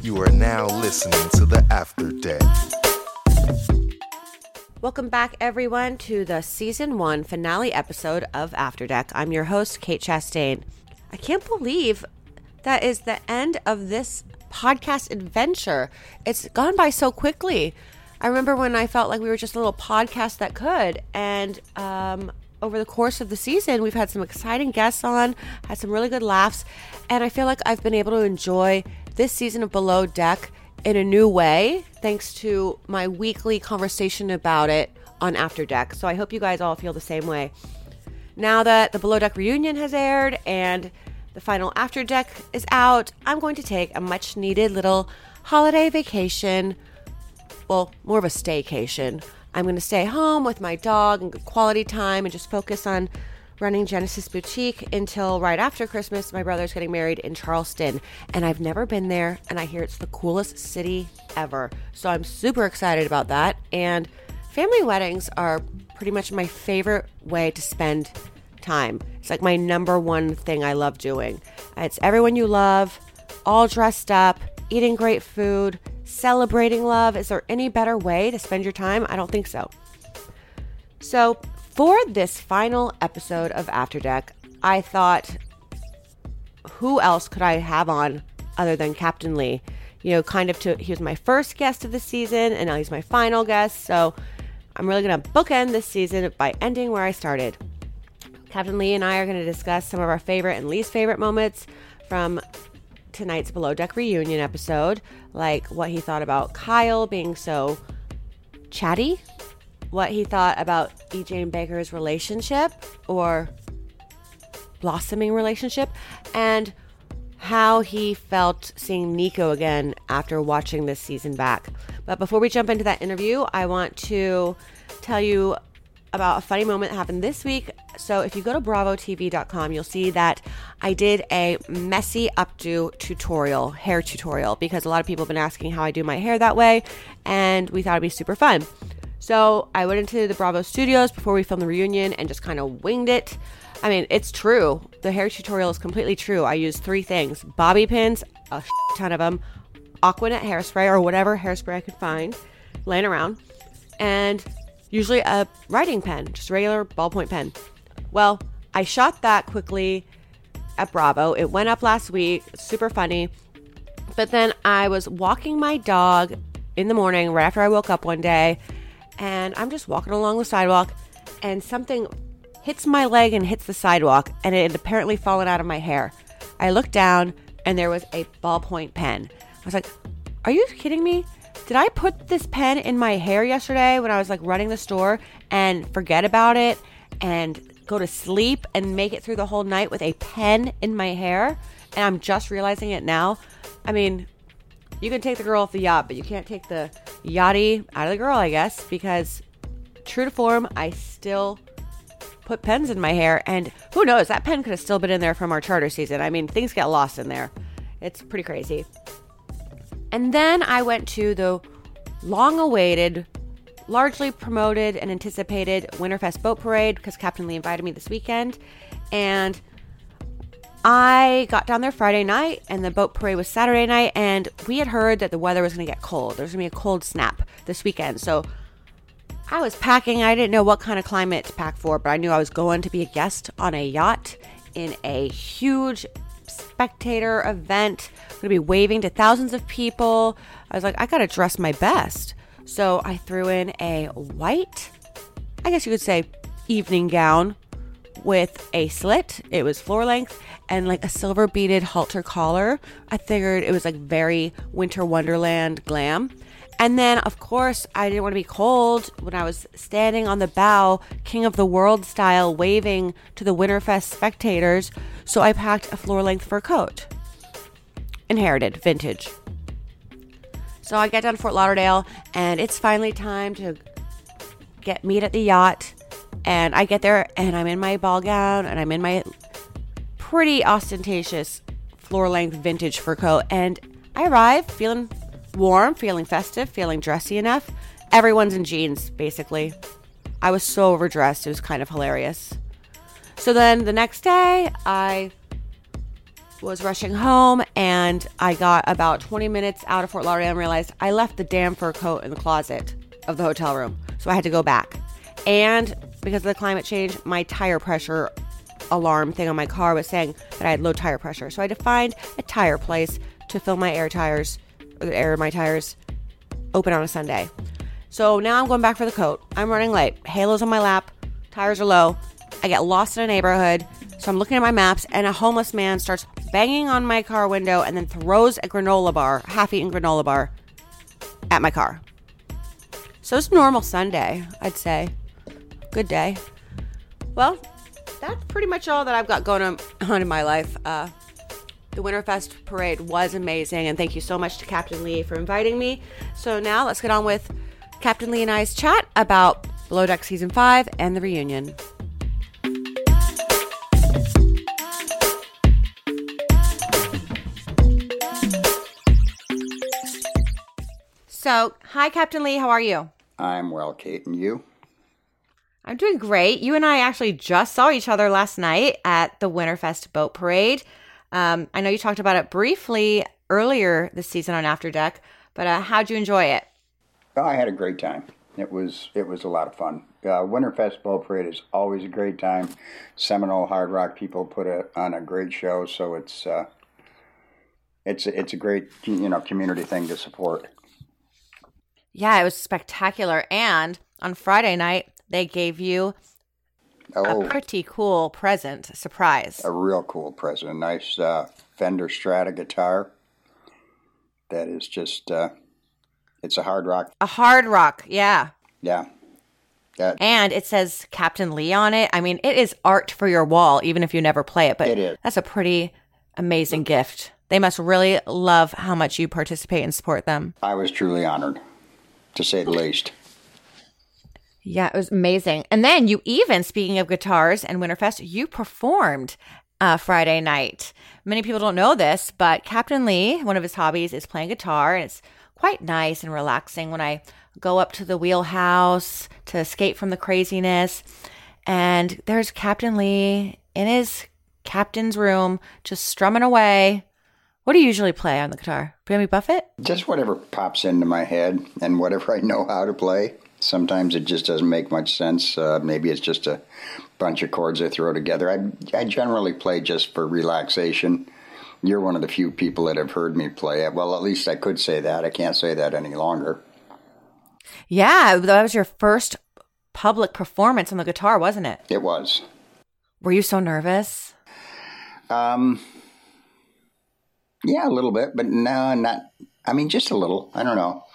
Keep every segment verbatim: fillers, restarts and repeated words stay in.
You are now listening to the After Deck. Welcome back, everyone, to the season one finale episode of After Deck. I'm your host, Kate Chastain. I can't believe that is the end of this podcast adventure. It's gone by so quickly. I remember when I felt like we were just a little podcast that could, and um, over the course of the season, we've had some exciting guests on, had some really good laughs, and I feel like I've been able to enjoy this season of Below Deck in a new way, thanks to my weekly conversation about it on After Deck. So I hope you guys all feel the same way. Now that the Below Deck reunion has aired and the final After Deck is out, I'm going to take a much needed little holiday vacation. Well, more of a staycation. I'm going to stay home with my dog and good quality time and just focus on running Genesis Boutique until right after Christmas. My brother's getting married in Charleston, and I've never been there, and I hear it's the coolest city ever. So I'm super excited about that. And family weddings are pretty much my favorite way to spend time. It's like my number one thing I love doing. It's everyone you love, all dressed up, eating great food, celebrating love. Is there any better way to spend your time? I don't think so. So for this final episode of After Deck, I thought, who else could I have on other than Captain Lee? You know, kind of to, he was my first guest of the season, and now he's my final guest. So I'm really going to bookend this season by ending where I started. Captain Lee and I are going to discuss some of our favorite and least favorite moments from tonight's Below Deck reunion episode, like what he thought about Kyle being so chatty, what he thought about E J and Baker's relationship or blossoming relationship, and how he felt seeing Nico again after watching this season back. But before we jump into that interview, I want to tell you about a funny moment that happened this week. So if you go to bravo t v dot com, you'll see that I did a messy updo tutorial, hair tutorial, because a lot of people have been asking how I do my hair that way, and we thought it'd be super fun. So I went into the Bravo studios before we filmed the reunion and just kind of winged it. I mean, it's true. The hair tutorial is completely true. I used three things: bobby pins, a ton of them, Aquanet hairspray or whatever hairspray I could find laying around, and usually a writing pen, just a regular ballpoint pen. Well, I shot that quickly at Bravo. It went up last week. It's super funny. But then I was walking my dog in the morning right after I woke up one day, and I'm just walking along the sidewalk, and something hits my leg and hits the sidewalk, and it had apparently fallen out of my hair. I looked down, and there was a ballpoint pen. I was like, are you kidding me? Did I put this pen in my hair yesterday when I was like running the store and forget about it and go to sleep and make it through the whole night with a pen in my hair? And I'm just realizing it now. I mean, you can take the girl off the yacht, but you can't take the yachty out of the girl, I guess, because true to form, I still put pens in my hair, and who knows, that pen could have still been in there from our charter season. I mean, things get lost in there. It's pretty crazy. And then I went to the long-awaited, largely promoted and anticipated Winterfest Boat Parade because Captain Lee invited me this weekend. And I got down there Friday night, and the boat parade was Saturday night, and we had heard that the weather was going to get cold. There was going to be a cold snap this weekend. So I was packing. I didn't know what kind of climate to pack for, but I knew I was going to be a guest on a yacht in a huge spectator event. I'm going to be waving to thousands of people. I was like, I got to dress my best. So I threw in a white, I guess you could say, evening gown with a slit. It was floor length and like a silver beaded halter collar. I figured it was like very Winter Wonderland glam. And then, of course, I didn't want to be cold when I was standing on the bow, King of the World style, waving to the Winterfest spectators. So I packed a floor-length fur coat. Inherited, vintage. So I get down to Fort Lauderdale, and it's finally time to get meet at the yacht. And I get there, and I'm in my ball gown, and I'm in my pretty ostentatious floor-length vintage fur coat. And I arrive feeling warm, feeling festive, feeling dressy enough. Everyone's in jeans, basically. I was so overdressed. It was kind of hilarious. So then the next day, I was rushing home, and and I got about twenty minutes out of Fort Lauderdale and realized I left the damn fur coat in the closet of the hotel room. So I had to go back. And because of the climate change, my tire pressure alarm thing on my car was saying that I had low tire pressure. So I had to find a tire place to fill my air tires, or the air of my tires, open on a Sunday. So now I'm going back for the coat. I'm running late. Halo's on my lap. Tires are low. I get lost in a neighborhood. So I'm looking at my maps, and a homeless man starts banging on my car window and then throws a granola bar, half-eaten granola bar, at my car. So it's a normal Sunday, I'd say. Good day. Well, that's pretty much all that I've got going on in my life. Uh, the Winterfest parade was amazing, and thank you so much to Captain Lee for inviting me. So now let's get on with Captain Lee and I's chat about Below Deck Season five and the reunion. So, hi, Captain Lee. How are you? I'm well, Kate. And you? I'm doing great. You and I actually just saw each other last night at the Winterfest Boat Parade. Um, I know you talked about it briefly earlier this season on After Deck, but uh, how'd you enjoy it? Oh, I had a great time. It was it was a lot of fun. Uh, Winterfest Boat Parade is always a great time. Seminole Hard Rock people put a, on a great show, so it's uh, it's it's a great you know community thing to support. Yeah, it was spectacular. And on Friday night, they gave you oh, a pretty cool present, a surprise. A real cool present. A nice uh, Fender Strata guitar that is just, uh, it's a hard rock. A hard rock, yeah. Yeah. That, and it says Captain Lee on it. I mean, it is art for your wall, even if you never play it. But it is. That's a pretty amazing gift. They must really love how much you participate and support them. I was truly honored, to say the least. Yeah, it was amazing. And then you even, speaking of guitars and Winterfest, you performed uh, Friday night. Many people don't know this, but Captain Lee, one of his hobbies is playing guitar, and it's quite nice and relaxing when I go up to the wheelhouse to escape from the craziness. And there's Captain Lee in his captain's room, just strumming away. What do you usually play on the guitar? Jimmy Buffett? Just whatever pops into my head and whatever I know how to play. Sometimes it just doesn't make much sense. Uh, maybe it's just a bunch of chords I throw together. I, I generally play just for relaxation. You're one of the few people that have heard me play it. Well, at least I could say that. I can't say that any longer. Yeah, that was your first public performance on the guitar, wasn't it? It was. Were you so nervous? Um, yeah, a little bit, but no, not, I mean, just a little. I don't know.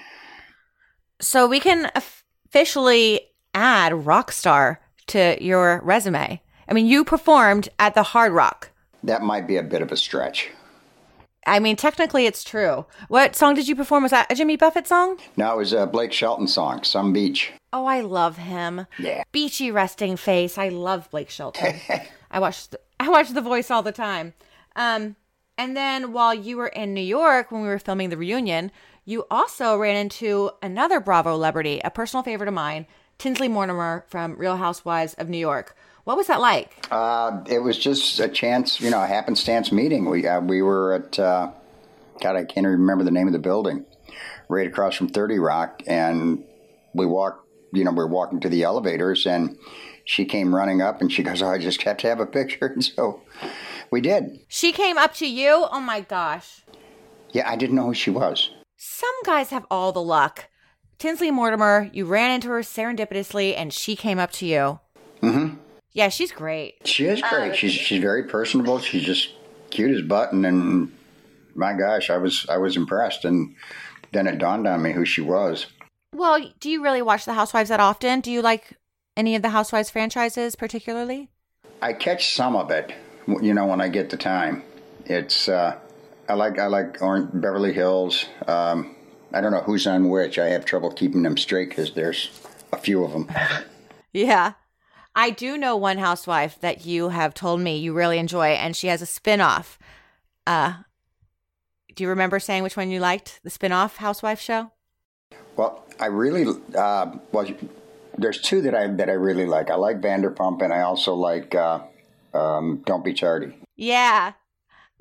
So we can officially add Rockstar to your resume. I mean, you performed at the Hard Rock. That might be a bit of a stretch. I mean, technically it's true. What song did you perform? Was that a Jimmy Buffett song? No, it was a Blake Shelton song, Some Beach. Oh, I love him. Yeah. Beachy resting face. I love Blake Shelton. I watch the, I watch The Voice all the time. Um, and then while you were in New York when we were filming the reunion, you also ran into another Bravo celebrity, a personal favorite of mine, Tinsley Mortimer from Real Housewives of New York. What was that like? Uh, it was just a chance, you know, a happenstance meeting. We uh, we were at, uh, God, I can't even remember the name of the building, right across from thirty Rock, and we walked, you know, we were walking to the elevators, and she came running up, and she goes, oh, I just have to have a picture, and so we did. She came up to you? Oh, my gosh. Yeah, I didn't know who she was. Some guys have all the luck. Tinsley Mortimer, you ran into her serendipitously, and she came up to you. Mm-hmm. Yeah, she's great. She is great. Uh, she's she's very personable. She's just cute as button, and my gosh, I was I was impressed. And then it dawned on me who she was. Well, do you really watch The Housewives that often? Do you like any of the Housewives franchises particularly? I catch some of it, you know, when I get the time. It's uh, I like I like Orange, Beverly Hills. Um, I don't know who's on which. I have trouble keeping them straight because there's a few of them. Yeah. I do know one housewife that you have told me you really enjoy, and she has a spinoff. Uh, do you remember saying which one you liked, the spinoff housewife show? Well, I really, uh, well, there's two that I that I really like. I like Vanderpump, and I also like uh, um, Don't Be Tardy. Yeah.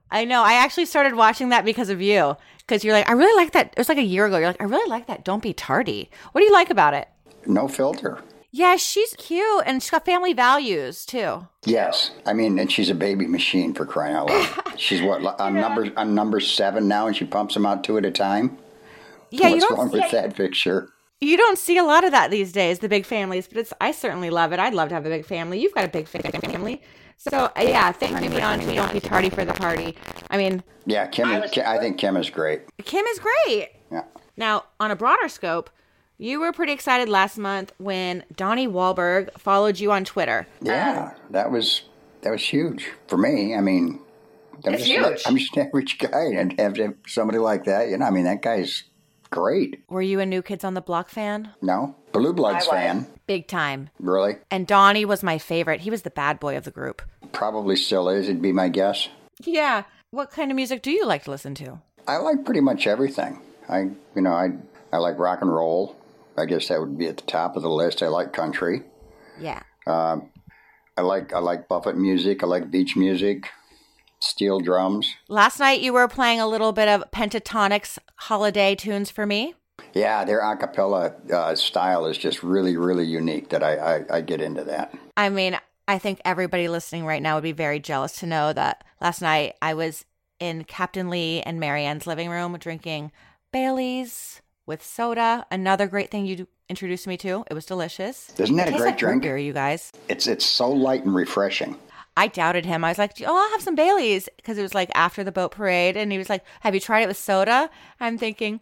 I know. I actually started watching that because of you. Because you're like, I really like that. It was like a year ago. You're like, I really like that Don't Be Tardy. What do you like about it? No filter. Yeah, she's cute. And she's got family values, too. Yes. I mean, and she's a baby machine for crying out loud. She's what, on number, on number seven now, and she pumps them out two at a time? Yeah, What's you don't wrong see, with that picture? You don't see a lot of that these days, the big families. But it's I certainly love it. I'd love to have a big family. You've got a big family. So, uh, yeah, thank you, Beyonce. Don't be tardy for the party. I mean... Yeah, Kim. Is, Kim I think Kim is great. Kim is great. Yeah. Now, on a broader scope, you were pretty excited last month when Donnie Wahlberg followed you on Twitter. Yeah, um, that was that was huge for me. I mean, I'm it's just, huge. I'm just an average guy, and have somebody like that, you know, I mean, that guy's great. Were you a New Kids on the Block fan? No, Blue Bloods fan. Big time. Really? And Donnie was my favorite. He was the bad boy of the group. Probably still is. It'd be my guess. Yeah. What kind of music do you like to listen to? I like pretty much everything. I, you know, I I like rock and roll. I guess that would be at the top of the list. I like country. Yeah. Um, I like I like Buffett music. I like beach music, steel drums. Last night you were playing a little bit of Pentatonix holiday tunes for me. Yeah, their a cappella uh, style is just really, really unique. That I, I I get into that. I mean, I think everybody listening right now would be very jealous to know that last night I was in Captain Lee and Marianne's living room drinking Bailey's with soda. Another great thing you introduced me to. It was delicious. Isn't that it a great like drink? Beer, you guys. It's it's so light and refreshing. I doubted him. I was like, oh, I'll have some Bailey's because it was like after the boat parade. And he was like, have you tried it with soda? I'm thinking,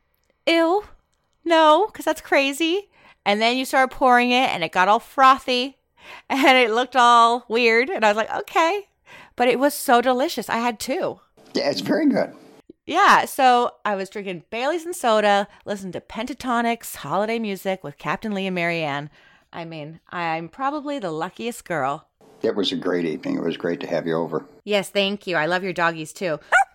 ew, no, because that's crazy. And then you started pouring it and it got all frothy and it looked all weird. And I was like, okay. But it was so delicious. I had two. Yeah, it's very good. Yeah, so I was drinking Bailey's and soda, listening to Pentatonix holiday music with Captain Lee and Marianne. I mean, I'm probably the luckiest girl. It was a great evening. It was great to have you over. Yes, thank you. I love your doggies too.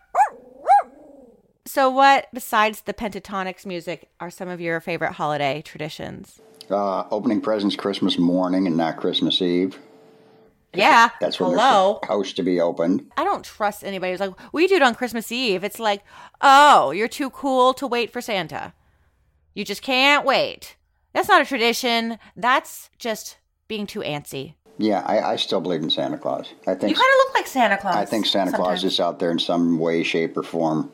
So what, besides the Pentatonix music, are some of your favorite holiday traditions? Uh, opening presents Christmas morning and not Christmas Eve. Yeah. That's when Hello. There's supposed to be opened. I don't trust anybody who's like, we do it on Christmas Eve. It's like, oh, you're too cool to wait for Santa. You just can't wait. That's not a tradition. That's just being too antsy. Yeah, I, I still believe in Santa Claus. I think you kind of look like Santa Claus. I think Santa sometimes. Claus is out there in some way, shape, or form.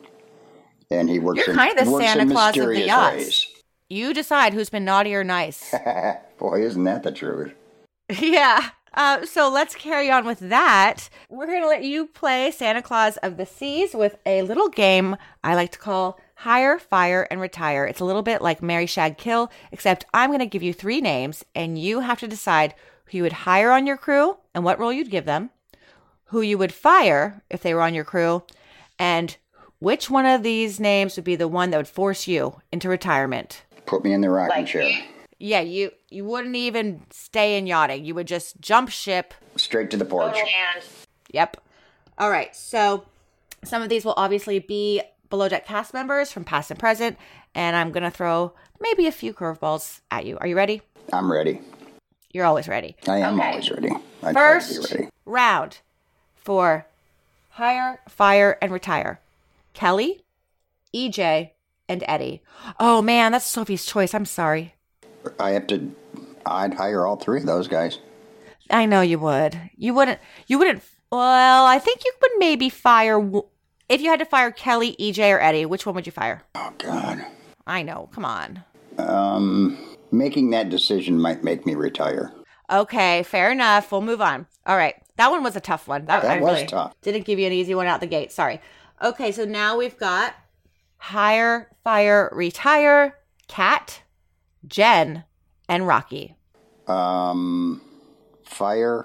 And he works You're in, kind of the works Santa in Claus of the mysterious yachts. ways. You decide who's been naughty or nice. Boy, isn't that the truth? Yeah. Uh, so let's carry on with that. We're going to let you play Santa Claus of the Seas with a little game I like to call Hire, Fire, and Retire. It's a little bit like Marry, Shag, Kill, except I'm going to give you three names, and you have to decide who you would hire on your crew and what role you'd give them, who you would fire if they were on your crew, and which one of these names would be the one that would force you into retirement. Put me in the rocking Like chair. me. Yeah, you you wouldn't even stay in yachting. You would just jump ship. Straight to the porch. Total hands. Yep. All right. So some of these will obviously be Below Deck cast members from past and present. And I'm going to throw maybe a few curveballs at you. Are you ready? I'm ready. You're always ready. I am Okay. always ready. I try to First be ready. round for Hire, Fire, and Retire. Kelly, E J, and Eddie. Oh, man, that's Sophie's choice. I'm sorry. I have to. I'd hire all three of those guys. I know you would. You wouldn't. You wouldn't. Well, I think you would maybe fire. w- If you had to fire Kelly, E J, or Eddie, which one would you fire? Oh God. I know. Come on. Um, making that decision might make me retire. Okay, fair enough. We'll move on. All right. That one was a tough one. That, That I was really tough. Didn't give you an easy one out the gate. Sorry. Okay, so now we've got Hire, Fire, Retire, Kat, Jen, and Rocky. Um, fire.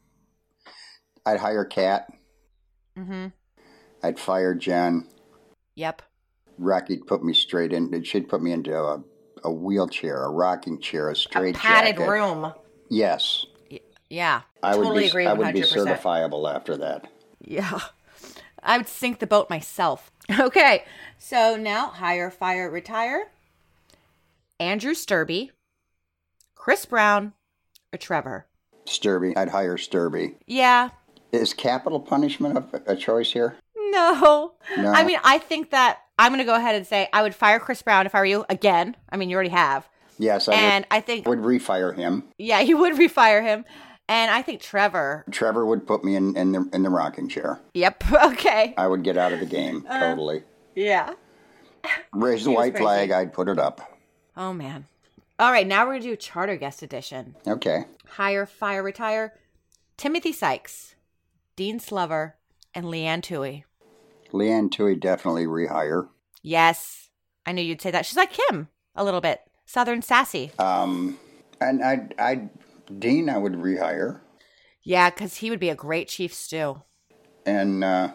I'd hire Kat. Mm-hmm. I'd fire Jen. Yep. Rocky'd put me straight in. She'd put me into a, a wheelchair, a rocking chair, a A straight padded jacket. room. Yes. Yeah. I totally would be. agree I one would hundred be percent. certifiable after that. Yeah. I would sink the boat myself. Okay. So now Hire, Fire, Retire. Andrew Sturby, Chris Brown, or Trevor. Sturby. I'd hire Sturby. Yeah. Is capital punishment a, a choice here? No. No. I mean, I think that I'm going to go ahead and say I would fire Chris Brown if I were you again. I mean, you already have. Yes, I And would, I think, would refire him. yeah, you would refire him. And I think Trevor. Trevor would put me in, in the in the rocking chair. Yep. Okay. I would get out of the game Uh, totally. Yeah. Raise the he was white crazy. flag. I'd put it up. Oh, man. All right. Now we're going to do Charter Guest Edition. Okay. Hire, fire, retire. Timothy Sykes, Dean Slover, and Leanne Tui. Leanne Tui definitely rehire. Yes. I knew you'd say that. She's like Kim a little bit. Southern sassy. Um, and I, I, Dean, I would rehire, Yeah, because he would be a great Chief Stew. and uh,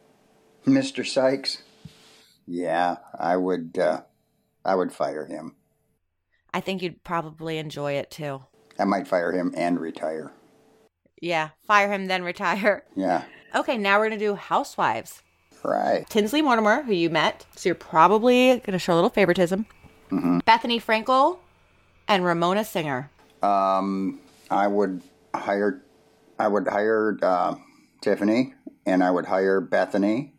Mister Sykes, yeah, I would, uh, I would fire him. I think you'd probably enjoy it too. I might fire him and retire. Yeah, fire him, then retire. Yeah, Okay, now we're going to do Housewives. right. Tinsley Mortimer, who you met, so you're probably going to show a little favoritism. Mm-hmm. Bethany Frankel and Ramona Singer. Um, I would hire, I would hire uh, Tiffany, and I would hire Bethany,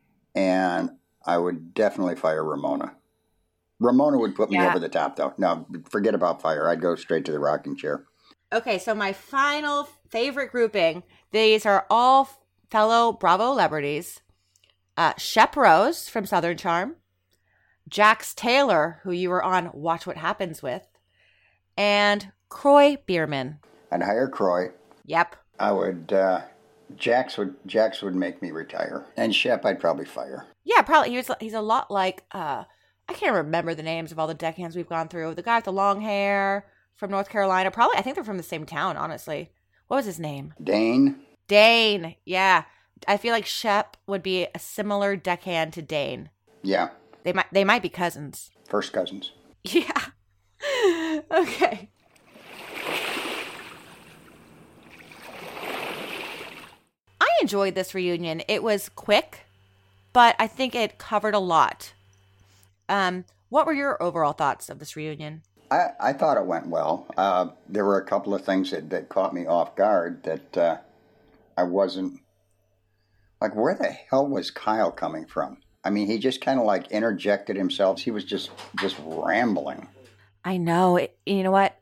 and I would definitely fire Ramona. Ramona would put me Yeah. over the top, though. No, forget about fire. I'd go straight to the rocking chair. Okay, so my final favorite grouping, these are all fellow Bravo celebrities. Uh, Shep Rose from Southern Charm, Jax Taylor, who you were on Watch What Happens with, and Croy Bierman. I'd hire Croy. Yep. I would. Uh, Jax would. Jax would make me retire, and Shep I'd probably fire. Yeah, probably. He was, he's a lot like, uh, I can't remember the names of all the deckhands we've gone through. The guy with the long hair from North Carolina. Probably, I think they're from the same town, honestly. What was his name? Dane. Dane. Yeah. I feel like Shep would be a similar deckhand to Dane. Yeah, They might they might be cousins. first cousins. Yeah. Okay. I enjoyed this reunion. It was quick, but I think it covered a lot. Um, what were your overall thoughts of this reunion? I, I thought it went well. Uh, there were a couple of things that, that caught me off guard that uh, I wasn't, like, where the hell was Kyle coming from? I mean, he just kind of like interjected himself. He was just just rambling. I know. It, you know what?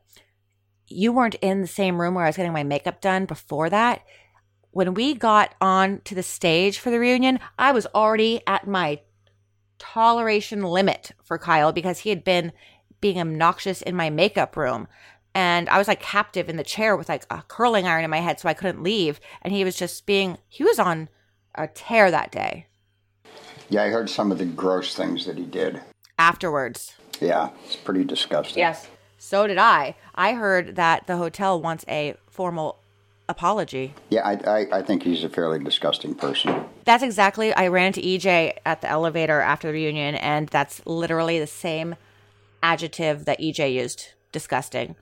You weren't in the same room where I was getting my makeup done before that. When we got on to the stage for the reunion, I was already at my toleration limit for Kyle because he had been being obnoxious in my makeup room. And I was like captive in the chair with like a curling iron in my head so I couldn't leave. And he was just being, he was on a tear that day. Yeah, I heard some of the gross things that he did. Afterwards. Yeah, it's pretty disgusting. Yes. So did I. I heard that the hotel wants a formal apology. Yeah, I, I, I think he's a fairly disgusting person. That's exactly, I ran into E J at the elevator after the reunion, and that's literally the same adjective that E J used. Disgusting.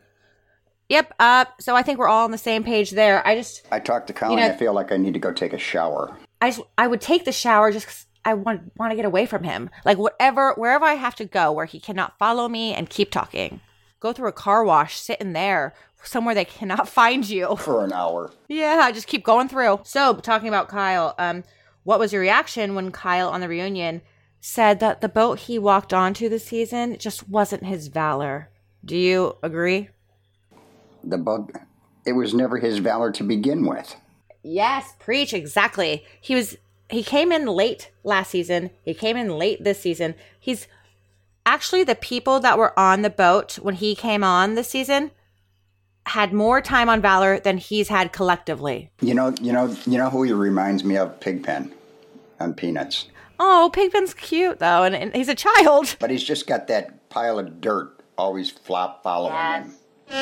Yep. Uh, so I think we're all on the same page there. I just, I talked to Colin. You know- I feel like I need to go take a shower. I just, I would take the shower just 'cause I want, want to get away from him. Like whatever, wherever I have to go where he cannot follow me and keep talking. Go through a car wash, sit in there, somewhere they cannot find you. For an hour. Yeah, I just keep going through. So, talking about Kyle, um, what was your reaction when Kyle on the reunion said that the boat he walked onto this season just wasn't his valor? Do you agree? The bug, it was never his valor to begin with. Yes, preach, exactly. He was he came in late last season. He came in late this season. He's actually the people that were on the boat when he came on this season had more time on Valor than he's had collectively. You know, you know, you know who he reminds me of? Pigpen on Peanuts. Oh, Pigpen's cute though, and, and he's a child. But he's just got that pile of dirt always flop following him.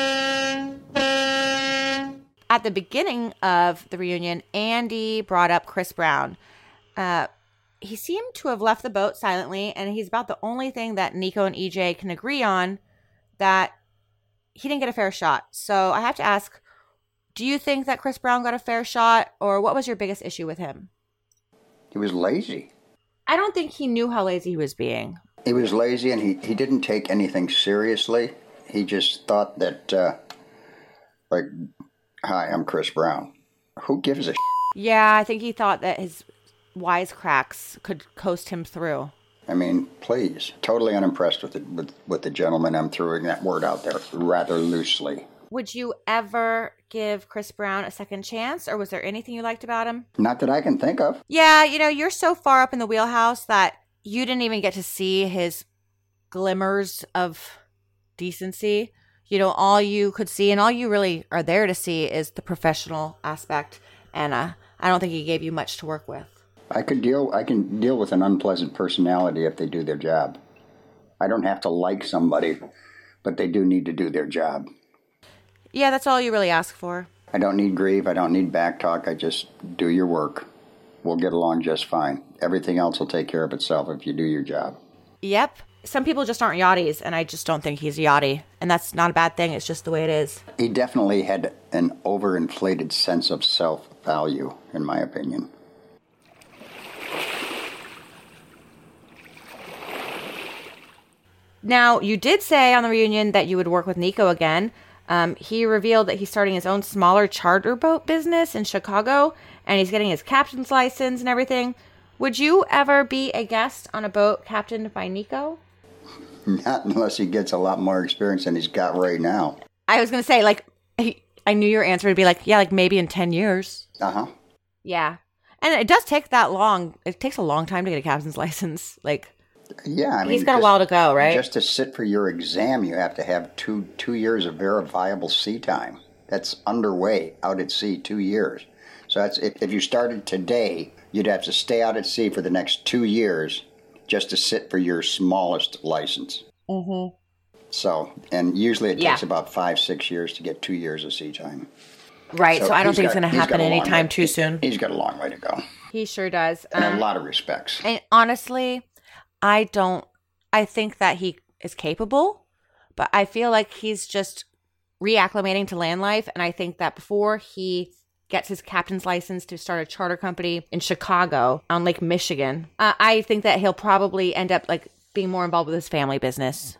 At the beginning of the reunion, Andy brought up Chris Brown. Uh, he seemed to have left the boat silently, and he's about the only thing that Nico and E J can agree on that he didn't get a fair shot. So I have to ask, do you think that Chris Brown got a fair shot, or what was your biggest issue with him? He was lazy. I don't think he knew how lazy he was being. He was lazy, and he, he didn't take anything seriously. He just thought that, uh, like, hi, I'm Chris Brown. Who gives a shit? Yeah, I think he thought that his wisecracks could coast him through. I mean, please. Totally unimpressed with, it, with, with the gentleman. I'm throwing that word out there rather loosely. Would you ever give Chris Brown a second chance, or was there anything you liked about him? Not that I can think of. Yeah, you know, you're so far up in the wheelhouse that you didn't even get to see his glimmers of decency. You know, all you could see and all you really are there to see is the professional aspect. And uh, I don't think he gave you much to work with. I could deal. I can deal with an unpleasant personality if they do their job. I don't have to like somebody, but they do need to do their job. Yeah, that's all you really ask for. I don't need grief. I don't need back talk. I just do your work. We'll get along just fine. Everything else will take care of itself if you do your job. Yep. Some people just aren't yachties, and I just don't think he's a yachty. And that's not a bad thing. It's just the way it is. He definitely had an overinflated sense of self-value, in my opinion. Now, you did say on the reunion that you would work with Nico again. Um, he revealed that he's starting his own smaller charter boat business in Chicago, and he's getting his captain's license and everything. Would you ever be a guest on a boat captained by Nico? Not unless he gets a lot more experience than he's got right now. I was going to say, like, I knew your answer would be like, yeah, like maybe in ten years. Uh-huh. Yeah. And it does take that long. It takes a long time to get a captain's license. Like, yeah, I mean, he's got just, a while to go, right? Just to sit for your exam, you have to have two two years of verifiable sea time. That's underway out at sea, two years. So that's if, if you started today, you'd have to stay out at sea for the next two years just to sit for your smallest license. Mm-hmm. So, and usually it yeah. takes about five, six years to get two years of sea time. Right, so, so I don't think got, it's going to happen anytime way, too soon. He's got a long way to go. He sure does. In um, a lot of respects. And honestly, I don't, I think that he is capable, but I feel like he's just reacclimating to land life. And I think that before he gets his captain's license to start a charter company in Chicago on Lake Michigan, uh, I think that he'll probably end up like being more involved with his family business.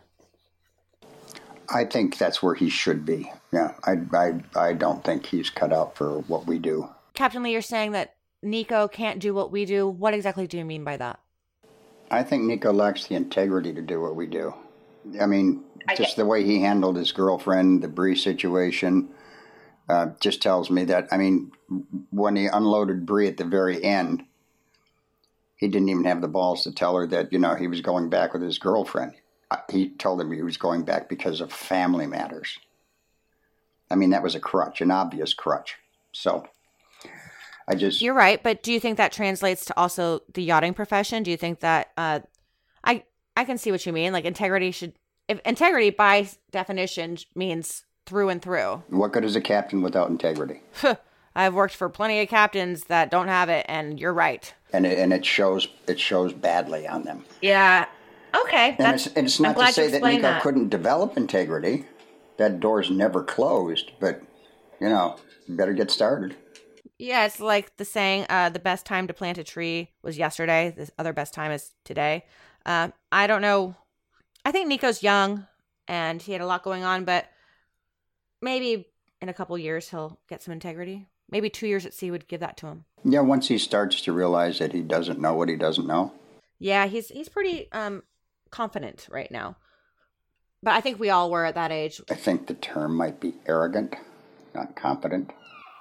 I think that's where he should be. Yeah, I, I, I don't think he's cut out for what we do. Captain Lee, you're saying that Nico can't do what we do. What exactly do you mean by that? I think Nico lacks the integrity to do what we do. I mean, just the way he handled his girlfriend, the Bree situation, uh, just tells me that, I mean, when he unloaded Bree at the very end, he didn't even have the balls to tell her that, you know, he was going back with his girlfriend. He told him he was going back because of family matters. I mean, that was a crutch, an obvious crutch. So I just... You're right, but do you think that translates to also the yachting profession? Do you think that... Uh, I I can see what you mean. Like, integrity should... If integrity, by definition, means through and through. What good is a captain without integrity? I've worked for plenty of captains that don't have it, and you're right. And it, and it shows it shows badly on them. Yeah. Okay. And it's, and it's not to say that Nico that. couldn't develop integrity. That door's never closed, but, you know, you better get started. Yeah, it's like the saying, uh, the best time to plant a tree was yesterday. The other best time is today. Uh, I don't know. I think Nico's young, and he had a lot going on, but maybe in a couple years he'll get some integrity. Maybe two years at sea would give that to him. Yeah, once he starts to realize that he doesn't know what he doesn't know. Yeah, he's he's pretty um, confident right now. But I think we all were at that age. I think the term might be arrogant, not confident.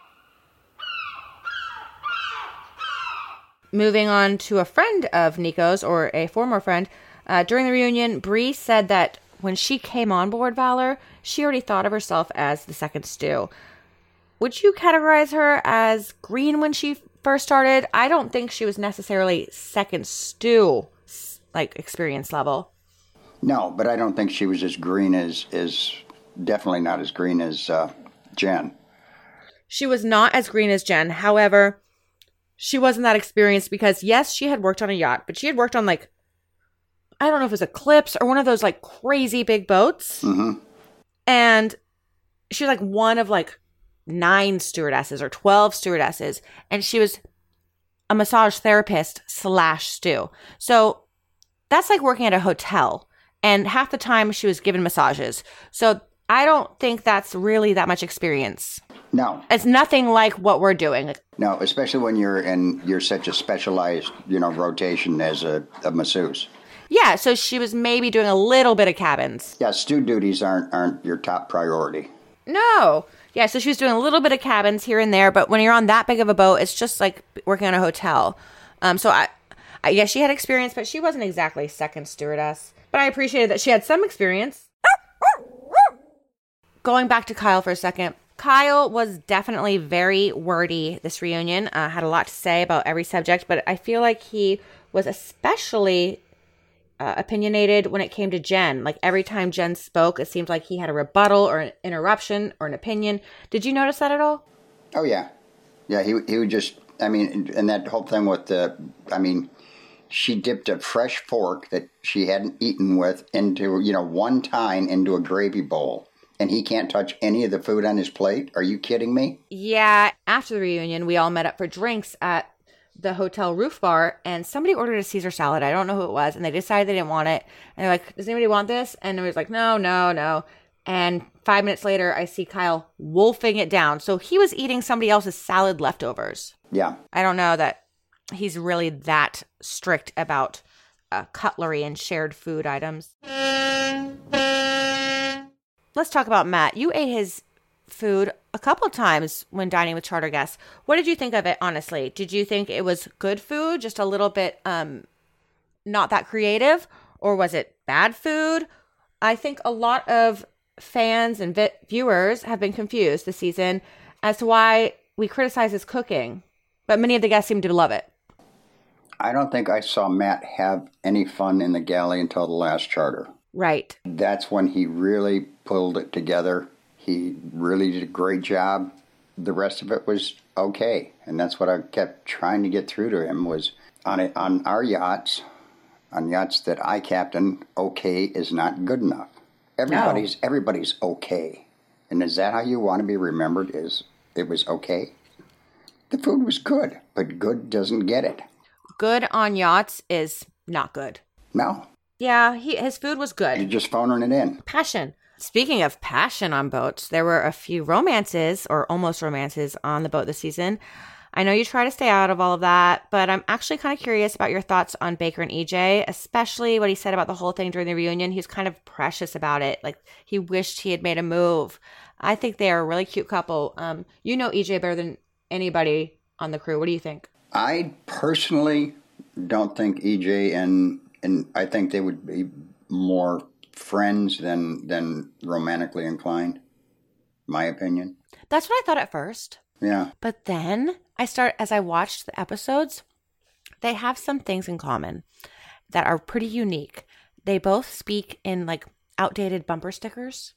Moving on to a friend of Nico's, or a former friend, uh, during the reunion, Bree said that when she came on board Valor, she already thought of herself as the second Stu. Would you categorize her as green when she first started? I don't think she was necessarily second Stu, like experience level. No, but I don't think she was as green as, is definitely not as green as uh, Jen. She was not as green as Jen. However, she wasn't that experienced because, yes, she had worked on a yacht, but she had worked on, like, I don't know if it was Eclipse or one of those, like, crazy big boats. Mm-hmm. And she was, like, one of, like, nine stewardesses or twelve stewardesses. And she was a massage therapist slash stew. So that's like working at a hotel. And half the time she was given massages. So I don't think that's really that much experience. No. It's nothing like what we're doing. No, especially when you're in, you're such a specialized, you know, rotation as a, a masseuse. Yeah, so she was maybe doing a little bit of cabins. Yeah, stew duties aren't aren't your top priority. No. Yeah, so she was doing a little bit of cabins here and there, but when you're on that big of a boat, it's just like working on a hotel. Um, so I, I guess she had experience, but she wasn't exactly second stewardess. But I appreciated that she had some experience. Going back to Kyle for a second. Kyle was definitely very wordy this reunion, uh, had a lot to say about every subject, but I feel like he was especially uh, opinionated when it came to Jen. Like every time Jen spoke, it seemed like he had a rebuttal or an interruption or an opinion. Did you notice that at all? Oh, yeah. Yeah, he, he would just, I mean, and that whole thing with the, I mean, she dipped a fresh fork that she hadn't eaten with into, you know, one time into a gravy bowl. And he can't touch any of the food on his plate? Are you kidding me? Yeah. After the reunion, we all met up for drinks at the hotel roof bar, and somebody ordered a Caesar salad. I don't know who it was, and they decided they didn't want it. And they're like, does anybody want this? And it was like, no, no, no. And five minutes later, I see Kyle wolfing it down. So he was eating somebody else's salad leftovers. Yeah. I don't know that he's really that strict about uh, cutlery and shared food items. Let's talk about Matt. You ate his food a couple of times when dining with charter guests. What did you think of it, honestly? Did you think it was good food, just a little bit um, not that creative? Or was it bad food? I think a lot of fans and vi- viewers have been confused this season as to why we criticize his cooking. But many of the guests seem to love it. I don't think I saw Matt have any fun in the galley until the last charter. Right. That's when he really pulled it together. He really did a great job. The rest of it was okay. And that's what I kept trying to get through to him was on it, on our yachts, on yachts that I captain, okay is not good enough. Everybody's no. everybody's okay. And is that how you want to be remembered, is it was okay? The food was good, but good doesn't get it. Good on yachts is not good. No. Yeah, he, his food was good. You're just phoning it in. Passion. Speaking of passion on boats, there were a few romances or almost romances on the boat this season. I know you try to stay out of all of that, but I'm actually kind of curious about your thoughts on Baker and E J, especially what he said about the whole thing during the reunion. He was kind of precious about it. Like he wished he had made a move. I think they are a really cute couple. Um, you know E J better than anybody on the crew. What do you think? I personally don't think E J and and I think they would be more friends than than romantically inclined. My opinion. That's what I thought at first. Yeah. But then I start as I watched the episodes, they have some things in common that are pretty unique. They both speak in like outdated bumper stickers.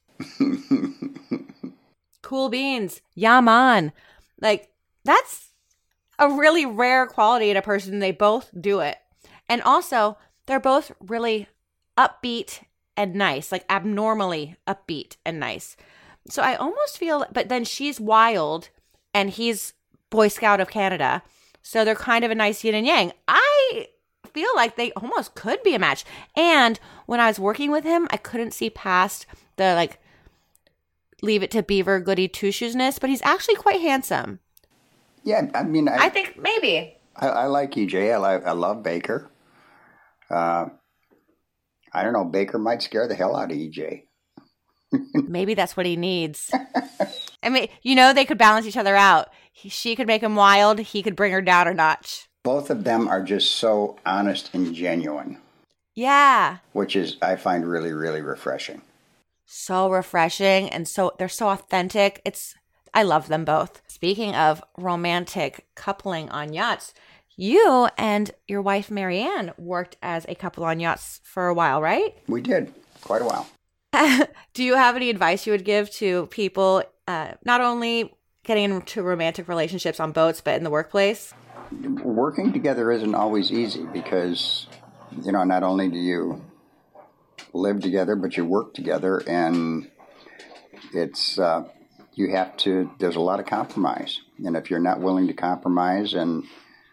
Cool beans. Yeah, man. Like that's a really rare quality in a person. They both do it. And also, they're both really upbeat and nice, like abnormally upbeat and nice. So I almost feel, but then she's wild and he's Boy Scout of Canada. So they're kind of a nice yin and yang. I feel like they almost could be a match. And when I was working with him, I couldn't see past the like, leave it to Beaver goody two-shoesness, but he's actually quite handsome. Yeah, I mean, I, I think maybe. I, I like E J. I, like, I love Baker. Uh, I don't know. Baker might scare the hell out of E J. Maybe that's what he needs. I mean, you know, they could balance each other out. He, she could make him wild. He could bring her down a notch. Both of them are just so honest and genuine. Yeah. Which is, I find really, really refreshing. So refreshing. And so they're so authentic. It's, I love them both. Speaking of romantic coupling on yachts, you and your wife, Marianne, worked as a couple on yachts for a while, right? We did. Quite a while. Do you have any advice you would give to people, uh, not only getting into romantic relationships on boats, but in the workplace? Working together isn't always easy because, you know, not only do you live together, but you work together, and it's, uh, you have to, there's a lot of compromise. And if you're not willing to compromise, and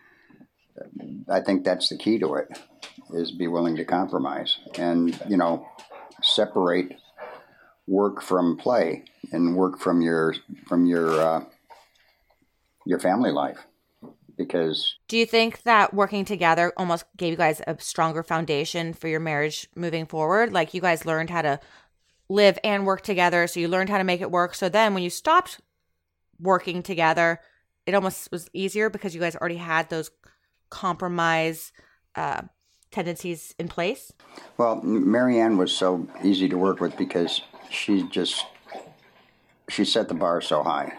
I think that's the key to it, is be willing to compromise and, you know, separate work from play and work from your from your uh, your family life. Because do you think that working together almost gave you guys a stronger foundation for your marriage moving forward? Like you guys learned how to live and work together, so you learned how to make it work. So then when you stopped working together, it almost was easier because you guys already had those compromise uh, tendencies in place? Well, Marianne was so easy to work with because she just, she set the bar so high.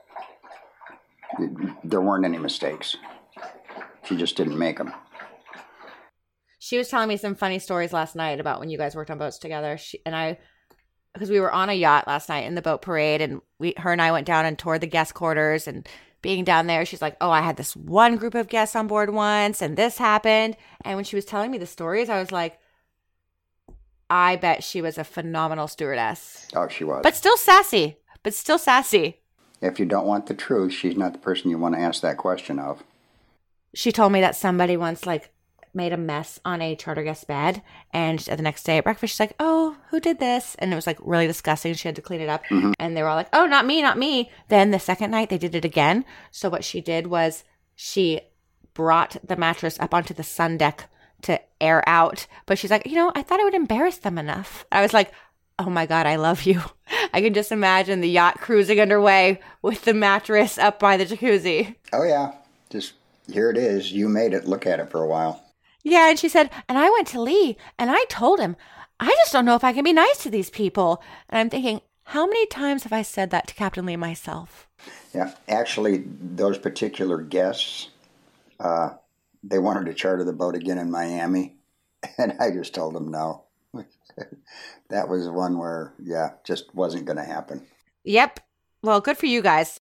There weren't any mistakes. She just didn't make them. She was telling me some funny stories last night about when you guys worked on boats together. She, and I, because we were on a yacht last night in the boat parade, and we, her and I went down and toured the guest quarters. And being down there, she's like, "Oh, I had this one group of guests on board once, and this happened." And when she was telling me the stories, I was like, I bet she was a phenomenal stewardess. Oh, she was. But still sassy. But still sassy. If you don't want the truth, she's not the person you want to ask that question of. She told me that somebody once like made a mess on a charter guest bed, and the next day at breakfast, she's like, "Oh, who did this?" And it was like really disgusting. She had to clean it up. Mm-hmm. And they were all like, "Oh, not me, not me." Then the second night they did it again. So what she did was she brought the mattress up onto the sun deck to air out. But she's like, you know, I thought it would embarrass them enough. I was like, oh my God, I love you. I can just imagine the yacht cruising underway with the mattress up by the jacuzzi. Oh, yeah. Just here it is. You made it. Look at it for a while. Yeah. And she said, and I went to Lee and I told him, I just don't know if I can be nice to these people. And I'm thinking, how many times have I said that to Captain Lee myself? Yeah. Actually, those particular guests, uh, they wanted to charter the boat again in Miami. And I just told them no. That was one where, yeah, just wasn't going to happen. Yep. Well, good for you guys.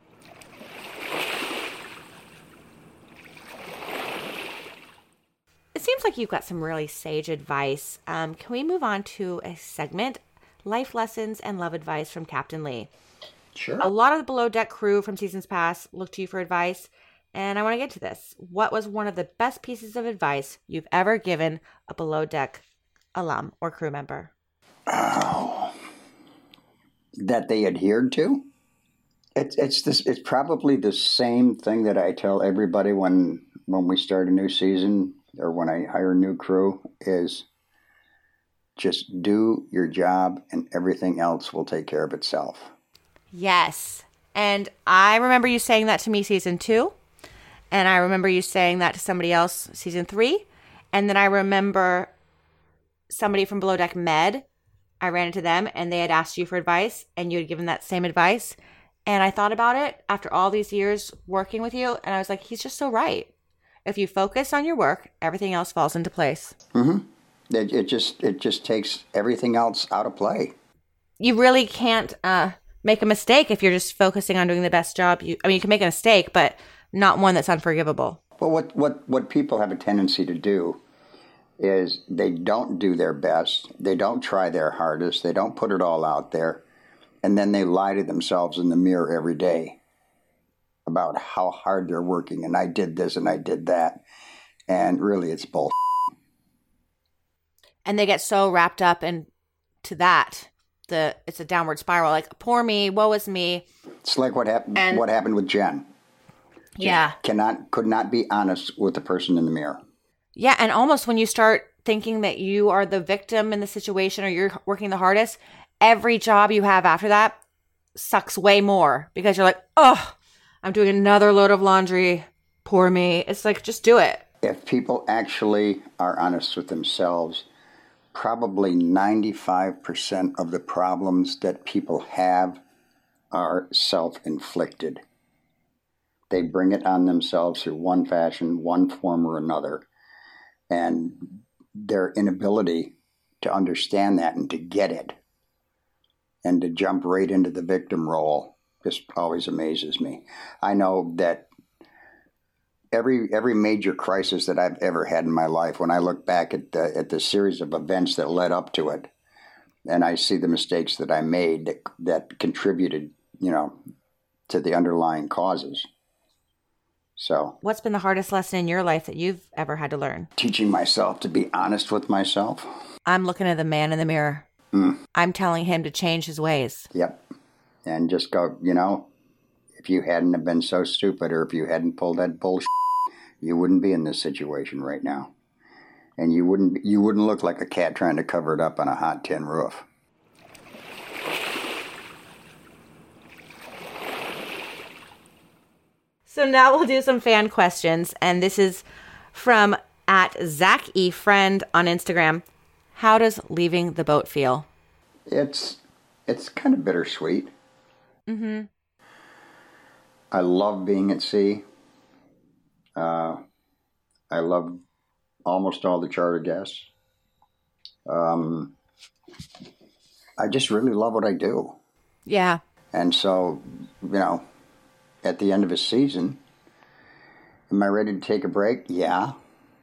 It seems like you've got some really sage advice. Um, can we move on to a segment, Life Lessons and Love Advice from Captain Lee? Sure. A lot of the Below Deck crew from seasons past look to you for advice, and I want to get to this. What was one of the best pieces of advice you've ever given a Below Deck alum or crew member? Oh, that they adhered to? It's it's this. It's probably the same thing that I tell everybody when when we start a new season or when I hire a new crew is just do your job and everything else will take care of itself. Yes. And I remember you saying that to me season two. And I remember you saying that to somebody else season three. And then I remember somebody from Below Deck Med. I ran into them and they had asked you for advice and you had given that same advice. And I thought about it after all these years working with you. And I was like, he's just so right. If you focus on your work, everything else falls into place. Mm-hmm. It, it just it just takes everything else out of play. You really can't uh, make a mistake if you're just focusing on doing the best job. You, I mean, you can make a mistake, but not one that's unforgivable. Well, what, what, what people have a tendency to do is they don't do their best. They don't try their hardest. They don't put it all out there. And then they lie to themselves in the mirror every day about how hard they're working. And I did this and I did that. And really, it's bull. And they get so wrapped up into that. The it's a downward spiral. Like, poor me, woe is me. It's like what happened. And, what happened with Jen. Yeah, Jen cannot could not be honest with the person in the mirror. Yeah, and almost when you start thinking that you are the victim in the situation or you're working the hardest, every job you have after that sucks way more because you're like, oh, I'm doing another load of laundry. Poor me. It's like, just do it. If people actually are honest with themselves, probably ninety-five percent of the problems that people have are self-inflicted. They bring it on themselves through one fashion, one form or another. And their inability to understand that and to get it and to jump right into the victim role just always amazes me. I know that every every major crisis that I've ever had in my life, when I look back at the, at the series of events that led up to it, and I see the mistakes that I made that, that contributed, you know, to the underlying causes. So, what's been the hardest lesson in your life that you've ever had to learn? Teaching myself to be honest with myself. I'm looking at the man in the mirror. Mm. I'm telling him to change his ways. Yep. And just go, you know, if you hadn't have been so stupid or if you hadn't pulled that bullshit, you wouldn't be in this situation right now. And you wouldn't you wouldn't look like a cat trying to cover it up on a hot tin roof. So now we'll do some fan questions. And this is from at Zach E. Friend on Instagram. How does leaving the boat feel? It's it's kind of bittersweet. Mm-hmm. I love being at sea. Uh, I love almost all the charter guests. Um, I just really love what I do. Yeah. And so, you know, at the end of a season, am I ready to take a break? Yeah.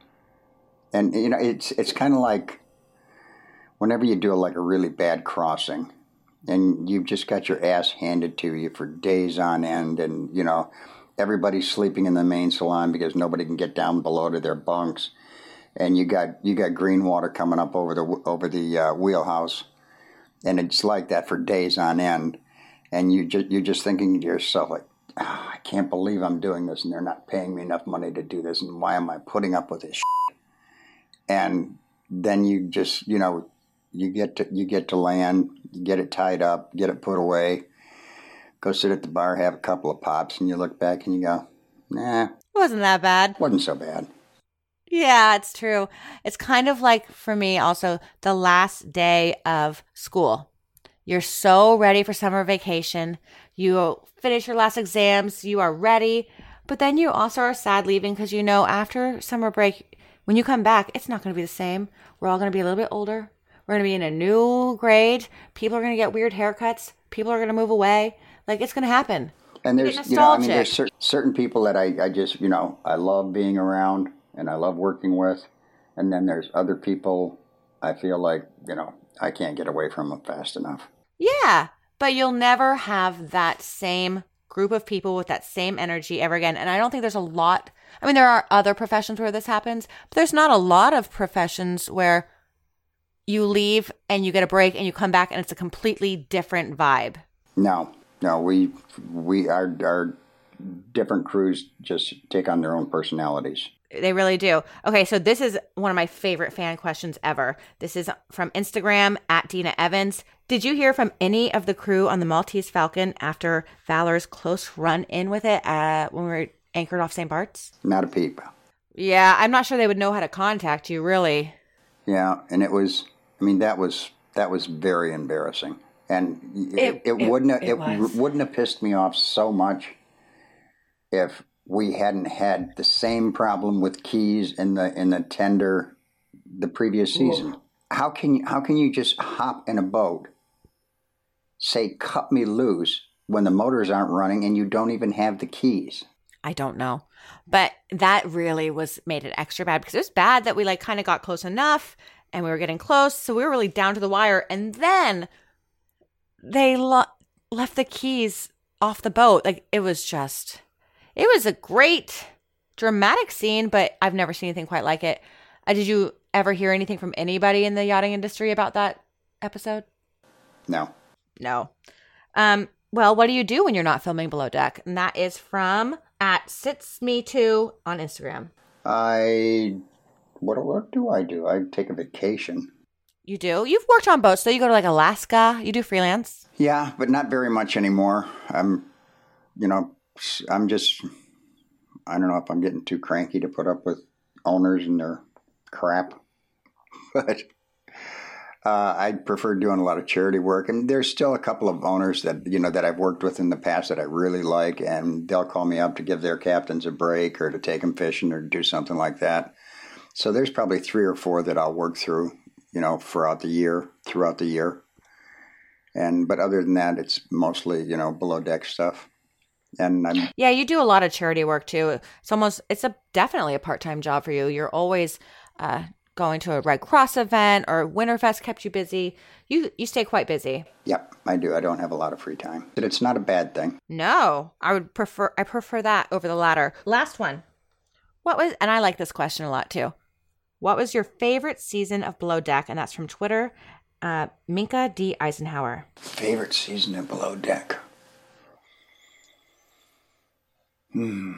And, you know, it's it's kind of like whenever you do like a really bad crossing and you've just got your ass handed to you for days on end and, you know, everybody's sleeping in the main salon because nobody can get down below to their bunks. And you got you got green water coming up over the over the uh, wheelhouse. And it's like that for days on end. And you just, you're just thinking to yourself, like, oh, I can't believe I'm doing this and they're not paying me enough money to do this. And why am I putting up with this shit? And then you just, you know, you get to you get to land, you get it tied up, get it put away, go sit at the bar, have a couple of pops, and you look back and you go, nah. Wasn't that bad. Wasn't so bad. Yeah, it's true. It's kind of like, for me, also, the last day of school. You're so ready for summer vacation. You finish your last exams. You are ready. But then you also are sad leaving because you know after summer break, when you come back, it's not going to be the same. We're all going to be a little bit older. We're going to be in a new grade. People are going to get weird haircuts. People are going to move away. Like, it's going to happen. And there's, you know, I mean, there's cer- certain people that I, I just, you know, I love being around and I love working with. And then there's other people I feel like, you know, I can't get away from them fast enough. Yeah, but you'll never have that same group of people with that same energy ever again. And I don't think there's a lot. I mean, there are other professions where this happens, but there's not a lot of professions where you leave and you get a break and you come back and it's a completely different vibe. No, no, we, we, our, our different crews just take on their own personalities. They really do. Okay, so this is one of my favorite fan questions ever. This is from Instagram at Dina Evans. Did you hear from any of the crew on the Maltese Falcon after Valor's close run-in with it uh, when we were anchored off Saint Bart's? Not a peep. Yeah, I'm not sure they would know how to contact you, really. Yeah, and it was, I mean, that was that was very embarrassing. And it, it, it, it wouldn't have, it, it wouldn't have pissed me off so much if we hadn't had the same problem with keys in the in the tender the previous season. Whoa. How can you how can you just hop in a boat, say cut me loose when the motors aren't running and you don't even have the keys? I don't know. But that really was made it extra bad because it was bad that we like kind of got close enough and we were getting close. So we were really down to the wire. And then they lo- left the keys off the boat. Like it was just... It was a great dramatic scene, but I've never seen anything quite like it. Uh, did you ever hear anything from anybody in the yachting industry about that episode? No. No. Um, well, what do you do when you're not filming Below Deck? And that is from at Sits Me Too on Instagram. I, what, what do I do? I take a vacation. You do? You've worked on boats, so you go to like Alaska. You do freelance? Yeah, but not very much anymore. I'm, you know... I'm just, I don't know if I'm getting too cranky to put up with owners and their crap, but uh, I prefer doing a lot of charity work. And there's still a couple of owners that, you know, that I've worked with in the past that I really like, and they'll call me up to give their captains a break or to take them fishing or do something like that. So there's probably three or four that I'll work through, you know, throughout the year, throughout the year. And, but other than that, it's mostly, you know, below deck stuff. And I'm, yeah, you do a lot of charity work too. It's almost, it's a definitely a part-time job for you. You're always uh, going to a Red Cross event or Winterfest kept you busy. You you stay quite busy. Yep, I do. I don't have a lot of free time, but it's not a bad thing. No, I would prefer, I prefer that over the latter. Last one. What was, and I like this question a lot too. What was your favorite season of Below Deck? And that's from Twitter Uh, Minka D. Eisenhower. Favorite season of Below Deck? Hmm.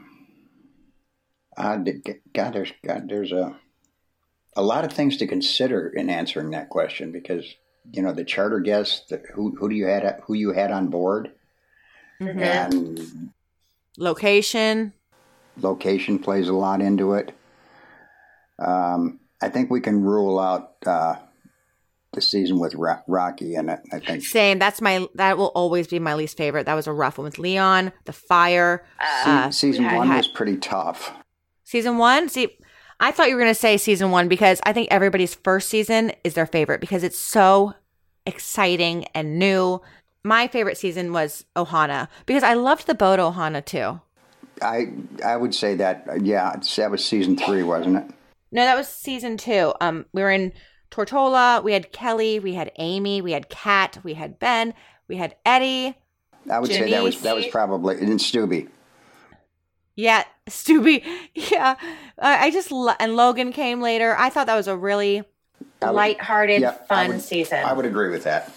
Uh, God, there's God, there's a a lot of things to consider in answering that question because you know the charter guests, the, who who do you had who you had on board, mm-hmm. and location. Location plays a lot into it. Um, I think we can rule out uh, the season with Ro- Rocky in it. I think same. That's my that will always be my least favorite. That was a rough one with Leon, the fire. Se- uh, season had, one had, was pretty tough. Season one, see, I thought you were going to say season one because I think everybody's first season is their favorite because it's so exciting and new. My favorite season was Ohana because I loved the boat Ohana too. I I would say that yeah, that was season three, wasn't it? No, that was season two. Um, we were in Tortola. We had Kelly. We had Amy. We had Kat. We had Ben. We had Eddie. I would Janice. say that was that was probably in Stubby. Yeah, Stubby. Yeah, uh, I just lo- and Logan came later. I thought that was a really would, lighthearted, yeah, fun I would, season. I would agree with that.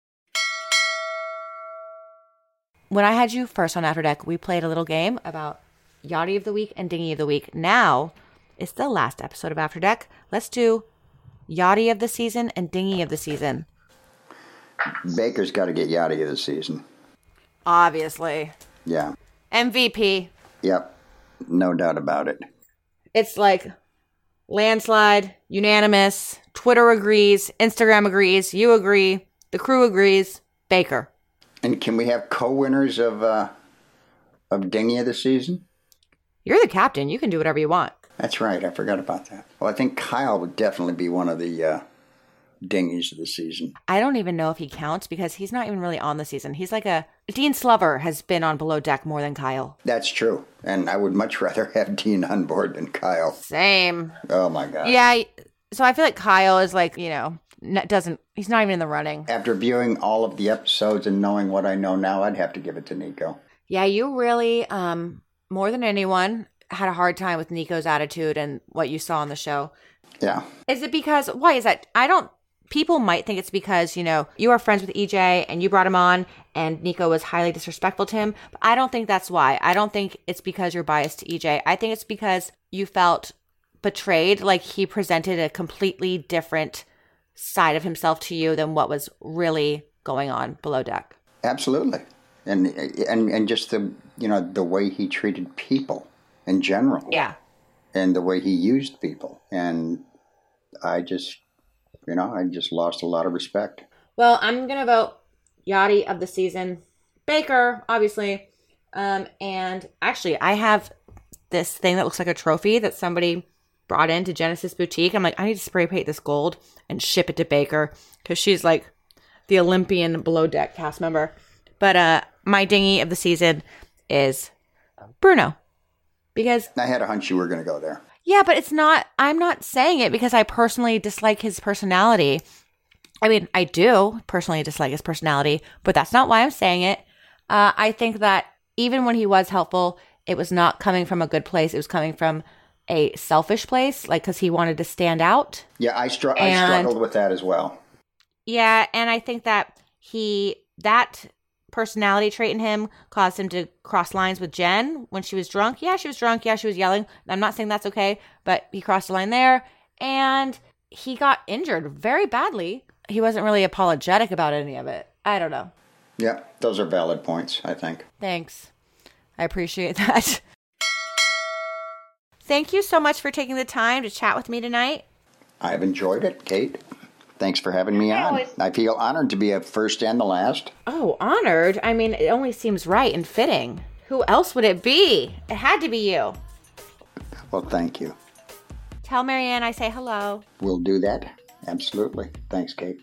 When I had you first on After Deck, we played a little game about Yachty of the Week and Dinghy of the Week. Now, it's the last episode of After Deck. Let's do Yachty of the Season and Dinghy of the Season. Baker's got to get Yachty of the season. Obviously. Yeah. M V P. Yep. No doubt about it. It's like landslide, unanimous, Twitter agrees, Instagram agrees, you agree, the crew agrees, Baker. And can we have co-winners of uh, of Dinghy of the season? You're the captain. You can do whatever you want. That's right. I forgot about that. Well, I think Kyle would definitely be one of the uh, dinghies of the season. I don't even know if he counts because he's not even really on the season. He's like a... Dean Slover has been on Below Deck more than Kyle. That's true. And I would much rather have Dean on board than Kyle. Same. Oh, my God. Yeah. So I feel like Kyle is like, you know, doesn't... He's not even in the running. After viewing all of the episodes and knowing what I know now, I'd have to give it to Nico. Yeah, you really, um, more than anyone, had a hard time with Nico's attitude and what you saw on the show. Yeah. Is it because... Why is that? I don't... People might think it's because, you know, you are friends with E J and you brought him on and Nico was highly disrespectful to him. But I don't think that's why. I don't think it's because you're biased to E J. I think it's because you felt betrayed, like he presented a completely different side of himself to you than what was really going on Below Deck. Absolutely. And and and just the, you know, the way he treated people in general. Yeah. And the way he used people. And I just... You know, I just lost a lot of respect. Well, I'm going to vote Yachty of the season. Baker, obviously. Um, and actually, I have this thing that looks like a trophy that somebody brought into Genesis Boutique. I'm like, I need to spray paint this gold and ship it to Baker because she's like the Olympian Below Deck cast member. But uh, my dinghy of the season is Bruno. Because I had a hunch you were going to go there. Yeah, but it's not, I'm not saying it because I personally dislike his personality. I mean, I do personally dislike his personality, but that's not why I'm saying it. Uh, I think that even when he was helpful, it was not coming from a good place. It was coming from a selfish place, like because he wanted to stand out. Yeah, I, str- and, I struggled with that as well. Yeah, and I think that he, that personality trait in him caused him to cross lines with Jen when she was drunk. Yeah, she was drunk. Yeah, she was yelling. I'm not saying that's okay, but he crossed a line there and he got injured very badly. He wasn't really apologetic about any of it. I don't know. Yeah, those are valid points, I think. Thanks. I appreciate that. Thank you so much for taking the time to chat with me tonight. I've enjoyed it, Kate. Thanks for having me on. I feel honored to be a first and the last. Oh, honored? I mean, it only seems right and fitting. Who else would it be? It had to be you. Well, thank you. Tell Marianne I say hello. We'll do that. Absolutely. Thanks, Kate.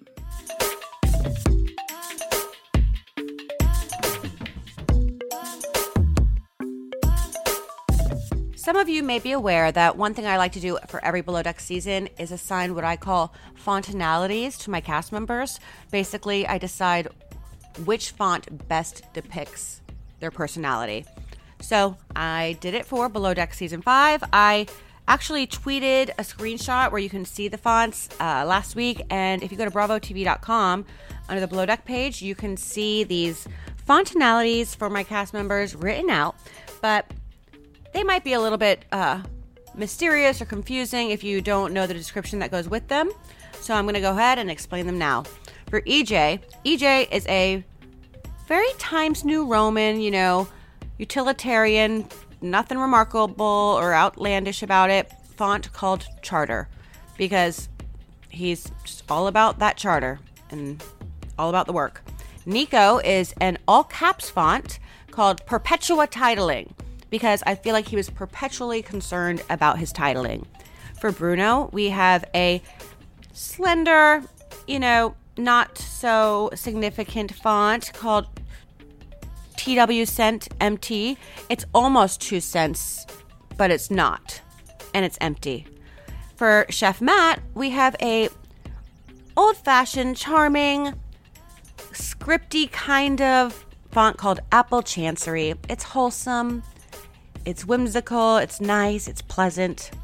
Some of you may be aware that one thing I like to do for every Below Deck season is assign what I call fontanalities to my cast members. Basically, I decide which font best depicts their personality. So I did it for Below Deck Season five. I actually tweeted a screenshot where you can see the fonts uh, last week. And if you go to bravo t v dot com, under the Below Deck page, you can see these fontanalities for my cast members written out. But they might be a little bit uh, mysterious or confusing if you don't know the description that goes with them. So I'm going to go ahead and explain them now. For E J, E J is a very Times New Roman, you know, utilitarian, nothing remarkable or outlandish about it, font called Charter, because he's just all about that charter and all about the work. Nico is an all caps font called Perpetua Titling, because I feel like he was perpetually concerned about his titling. For Bruno, we have a slender, you know, not so significant font called T W Cent M T. It's almost two cents, but it's not, and it's empty. For Chef Matt, we have a old-fashioned, charming, scripty kind of font called Apple Chancery. It's wholesome, it's whimsical, it's nice, it's pleasant.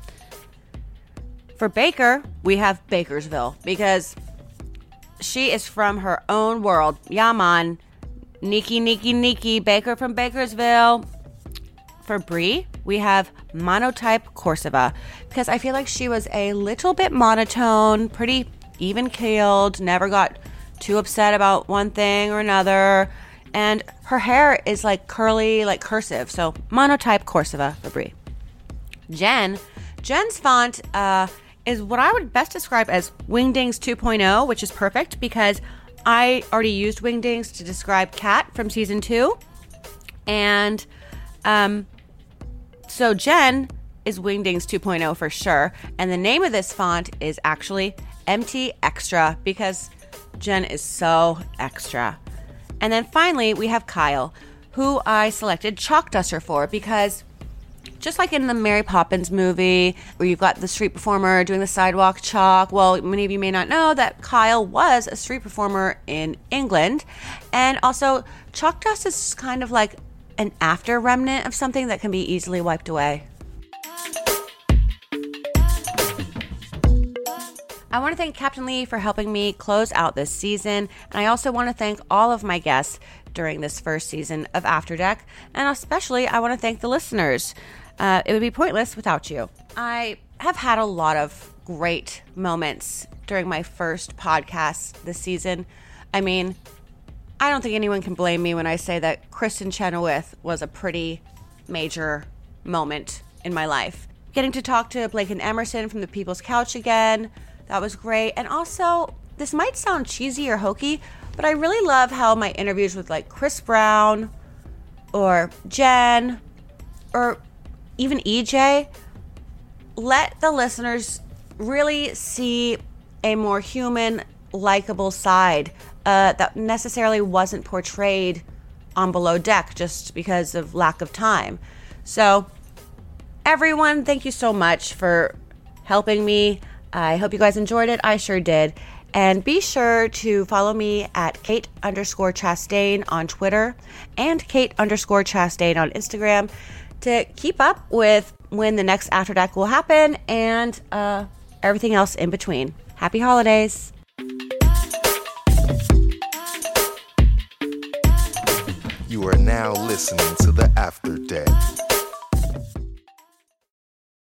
For Baker, we have Bakersville, because she is from her own world. Yaman, Nikki, Nikki, Nikki, Baker from Bakersville. For Brie, we have Monotype Corsiva, because I feel like she was a little bit monotone, pretty even-keeled, never got too upset about one thing or another, and her hair is like curly, like cursive, so Monotype Corsiva for Brie. Jen, Jen's font uh, is what I would best describe as Wingdings two point oh, which is perfect because I already used Wingdings to describe Kat from season two. And um, so Jen is Wingdings two point oh for sure. And the name of this font is actually M T Extra because Jen is so extra. And then finally, we have Kyle, who I selected Chalk Duster for because just like in the Mary Poppins movie, where you've got the street performer doing the sidewalk chalk, well, many of you may not know that Kyle was a street performer in England. And also, chalk dust is kind of like an after remnant of something that can be easily wiped away. I want to thank Captain Lee for helping me close out this season, and I also want to thank all of my guests during this first season of After Deck, and especially I want to thank the listeners. Uh, it would be pointless without you. I have had a lot of great moments during my first podcast this season. I mean, I don't think anyone can blame me when I say that Kristen Chenoweth was a pretty major moment in my life. Getting to talk to Blake and Emerson from The People's Couch again, that was great. And also, this might sound cheesy or hokey, but I really love how my interviews with like Chris Brown or Jen or even E J let the listeners really see a more human, likable side uh, that necessarily wasn't portrayed on Below Deck just because of lack of time. So everyone, thank you so much for helping me. I hope you guys enjoyed it. I sure did. And be sure to follow me at Kate underscore Chastain on Twitter and Kate underscore Chastain on Instagram to keep up with when the next After Deck will happen and uh, everything else in between. Happy holidays. You are now listening to the After Deck.